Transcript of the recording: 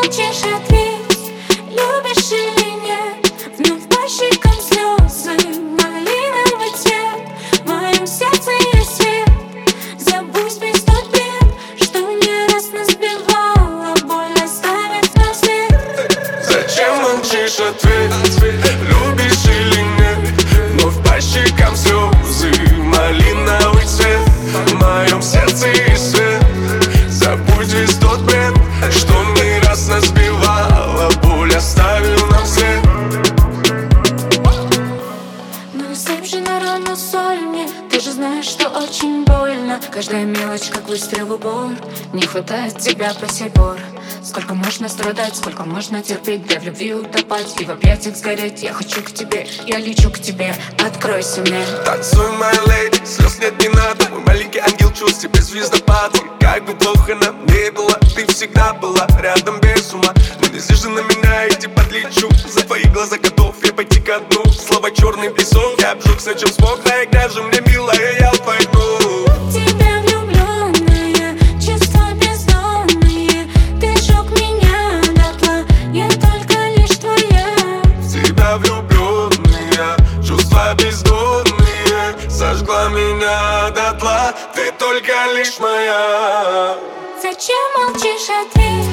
молчишь, ответь, любишь или нет? Вновь по щекам слезы, малиновый цвет. В моем сердце есть свет. Забудь без тот бед, что не раз нас сбивала. Боль оставит нам след. Зачем молчишь, ответь, любишь или нет? Вновь по щекам слезы, малиновый цвет. В моем сердце есть свет. Забудь весь тот бред, что не раз нас сбивала. Боль оставил нам след. Но насыпь же на рану соль мне. Ты же знаешь, что очень больно. Каждая мелочь, как выстрел в упор. Не хватает тебя по сей пор. Сколько можно страдать, сколько можно терпеть, да в любви утопать и в объятиях сгореть. Я хочу к тебе, я лечу к тебе, откройся мне. Танцуй, моя леди, слез нет, не надо. Мой маленький ангел чувств тебе звездопад. И как бы плохо нам не было, ты всегда была рядом без ума. Но не злишь на меня, иди подлечу. За твои глаза готов я пойти ко дну. Слова черный песок, я обжегся, чем смог. Наиграй же мне, милая, я пойду. Тебя влюбленные, чувства бездонные. Ты жёг меня дотла, я только лишь твоя. Тебя влюбленные, чувства бездонные. Сожгла меня дотла, ты только лишь моя. Зачем молчишь, ответь?